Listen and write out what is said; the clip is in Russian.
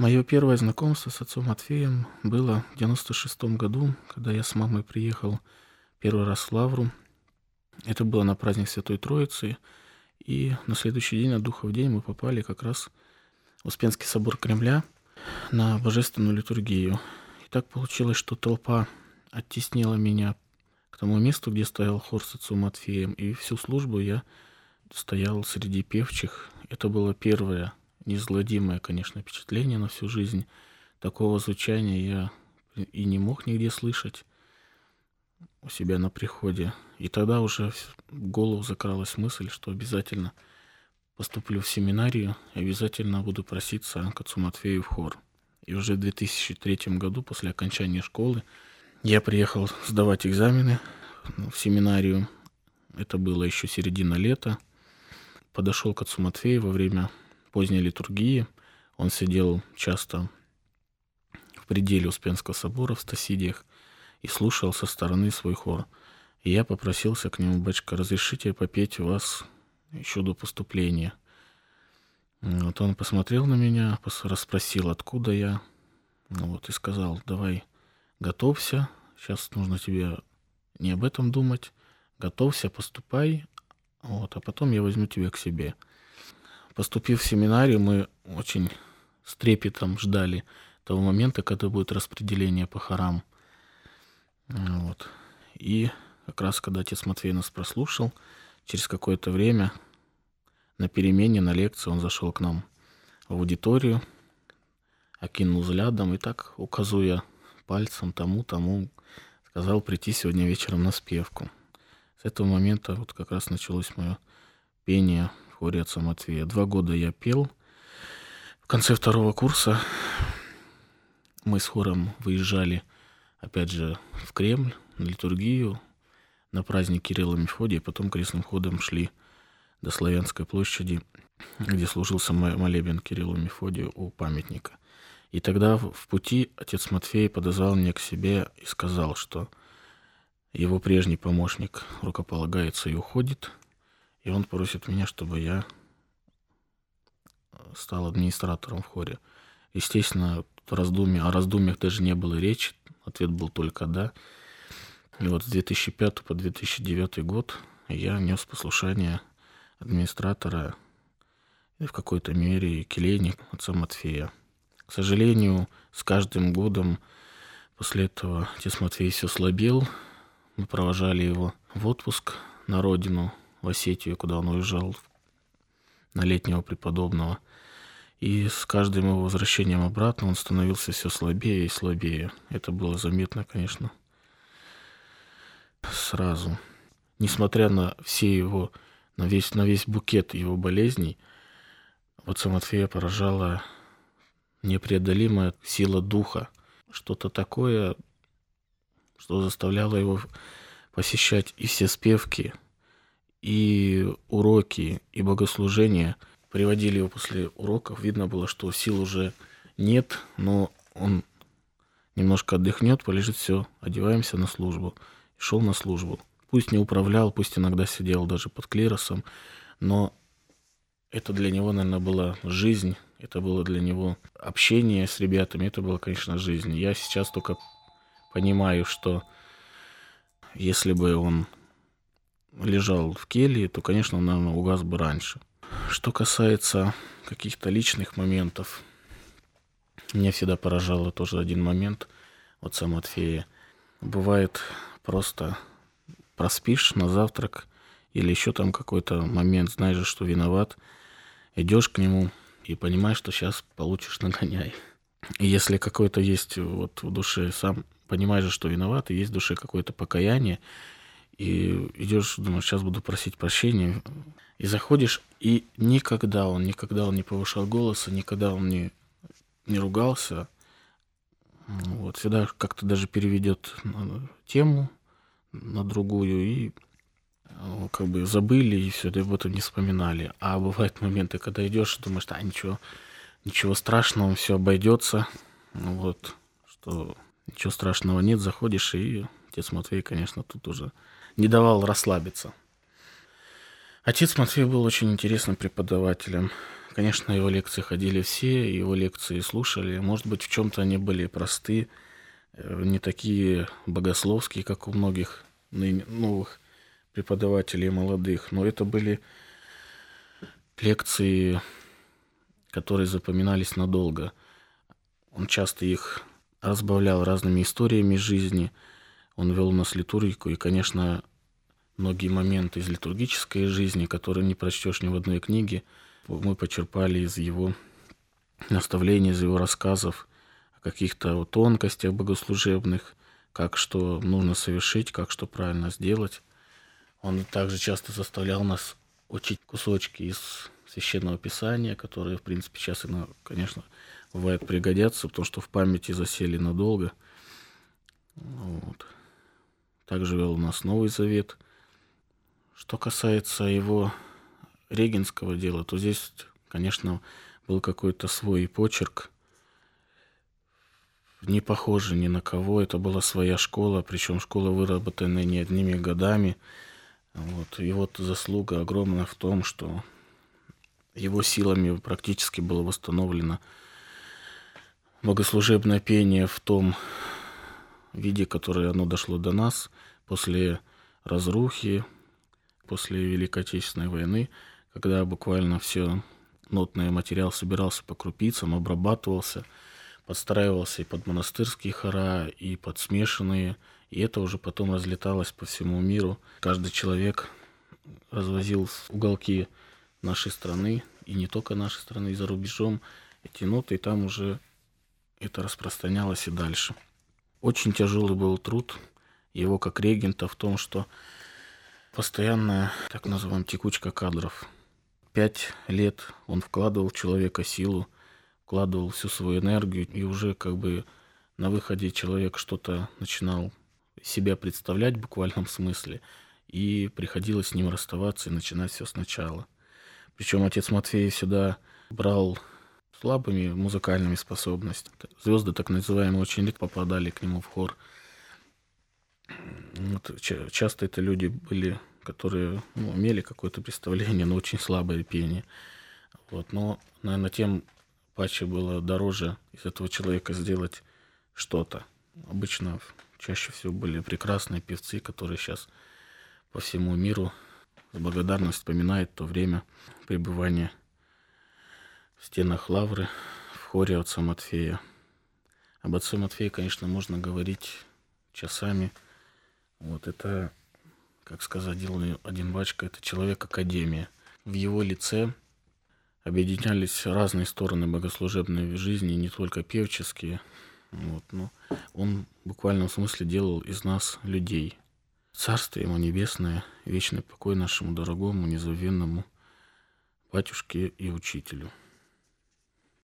Мое первое знакомство с отцом Матфеем было в 96 году, когда я с мамой приехал первый раз в Лавру. Это было на праздник Святой Троицы, и на следующий день, на Духов день, мы попали как раз в Успенский собор Кремля на божественную литургию. И так получилось, что толпа оттеснила меня к тому месту, где стоял хор с отцом Матфеем, и всю службу я стоял среди певчих. Это было первое, неизгладимое, конечно, впечатление на всю жизнь. Такого звучания я и не мог нигде слышать у себя на приходе. И тогда уже в голову закралась мысль, что обязательно поступлю в семинарию и обязательно буду проситься к отцу Матфею в хор. И уже в 2003 году, после окончания школы, я приехал сдавать экзамены в семинарию. Это было еще середина лета. Подошел к отцу Матфею во время поздней литургии. Он сидел часто в пределе Успенского собора в Стасидиях и слушал со стороны свой хор. И я попросился к нему: «Батюшка, разрешите попеть у вас еще до поступления?» Вот он посмотрел на меня, расспросил, откуда я, и сказал: «Давай, готовься, сейчас нужно тебе не об этом думать, готовься, поступай, а потом я возьму тебя к себе». Поступив в семинарию, мы очень с трепетом ждали того момента, когда будет распределение по хорам. И как раз, когда отец Матфей нас прослушал, через какое-то время на перемене, на лекции он зашел к нам в аудиторию, окинул взглядом и так, указывая пальцем тому, сказал прийти сегодня вечером на спевку. С этого момента как раз началось мое пение в хоре отца Матфея. 2 года я пел. В конце 2 курса мы с хором выезжали, опять же, в Кремль на литургию, на праздник Кирилла и Мефодия, потом крестным ходом шли до Славянской площади, где служился молебен Кириллу и Мефодию у памятника. И тогда в пути отец Матфей подозвал меня к себе и сказал, что его прежний помощник рукополагается и уходит, и он просит меня, чтобы я стал администратором в хоре. Естественно, о раздумьях даже не было речи, ответ был только «да». И с 2005 по 2009 год я нес послушание администратора и в какой-то мере келейник отца Матфея. К сожалению, с каждым годом после этого отец Матфей все слабел. Мы провожали его в отпуск на родину, в Осетию, куда он уезжал на летнего преподобного. И с каждым его возвращением обратно он становился все слабее и слабее. Это было заметно, конечно, сразу. Несмотря на все его, на весь букет его болезней, отца Матфея поражала непреодолимая сила духа. Что-то такое, что заставляло его посещать и все спевки, и уроки, и богослужения. Приводили его после уроков, видно было, что сил уже нет, но он немножко отдохнет, полежит, все, одеваемся на службу. И шел на службу. Пусть не управлял, пусть иногда сидел даже под клиросом, но это для него, наверное, была жизнь, это было для него общение с ребятами, это была, конечно, жизнь. Я сейчас только понимаю, что если бы он лежал в келье, то, конечно, он, наверное, угас бы раньше. Что касается каких-то личных моментов, меня всегда поражало тоже один момент отца Матфея. Бывает, просто проспишь на завтрак или еще там какой-то момент, знаешь, что виноват, идешь к нему и понимаешь, что сейчас получишь нагоняй. И если какое-то есть в душе, сам понимаешь, что виноват, и есть в душе какое-то покаяние, и идешь, думаешь, сейчас буду просить прощения, и заходишь, и никогда он не повышал голоса, никогда он не ругался. Всегда как-то даже переведет тему на другую, и забыли, и все, об этом не вспоминали. А бывают моменты, когда идешь, думаешь, ничего страшного, все обойдется. Что ничего страшного нет, заходишь, и отец Матфей, конечно, тут уже не давал расслабиться. Отец Матфей был очень интересным преподавателем. Конечно, его лекции ходили все, его лекции слушали. Может быть, в чем-то они были просты, не такие богословские, как у многих новых преподавателей молодых, но это были лекции, которые запоминались надолго. Он часто их разбавлял разными историями жизни, он вел нас литургику, и, конечно, многие моменты из литургической жизни, которые не прочтешь ни в одной книге, мы почерпали из его наставлений, из его рассказов о каких-то тонкостях богослужебных, как что нужно совершить, как что правильно сделать. Он также часто заставлял нас учить кусочки из Священного Писания, которые, в принципе, сейчас, конечно, бывает пригодятся, потому что в памяти засели надолго. Вот. Также вел у нас Новый Завет. Что касается его регенского дела, то здесь, конечно, был какой-то свой почерк, не похожий ни на кого. Это была своя школа, причем школа, выработанная не одними годами. Вот. И вот заслуга огромная в том, что его силами практически было восстановлено богослужебное пение в том виде, которое оно дошло до нас после разрухи, после Великой Отечественной войны, когда буквально все нотный материал собирался по крупицам, обрабатывался, подстраивался и под монастырские хора, и под смешанные, и это уже потом разлеталось по всему миру. Каждый человек развозил в уголки нашей страны, и не только нашей страны, и за рубежом эти ноты, и там уже это распространялось и дальше. Очень тяжелый был труд его как регента в том, что постоянная, так называемая, текучка кадров. 5 лет он вкладывал в человека силу, вкладывал всю свою энергию, и уже как бы на выходе человек что-то начинал себя представлять в буквальном смысле, и приходилось с ним расставаться и начинать все сначала. Причем отец Матфей всегда брал слабыми музыкальными способностями. Звезды, так называемые, очень редко попадали к нему в хор. Вот, часто это люди были, которые имели какое-то представление, но очень слабое пение. Вот, но, наверное, тем паче было дороже из этого человека сделать что-то. Обычно чаще всего были прекрасные певцы, которые сейчас по всему миру с благодарностью вспоминают то время пребывания в стенах лавры, в хоре отца Матфея. Об отце Матфее, конечно, можно говорить часами. Вот это, как сказал один батюшка, это человек-академия. В его лице объединялись разные стороны богослужебной жизни, не только певческие. Вот, но он в буквальном смысле делал из нас людей. Царствие ему небесное, вечный покой нашему дорогому, незабвенному батюшке и учителю.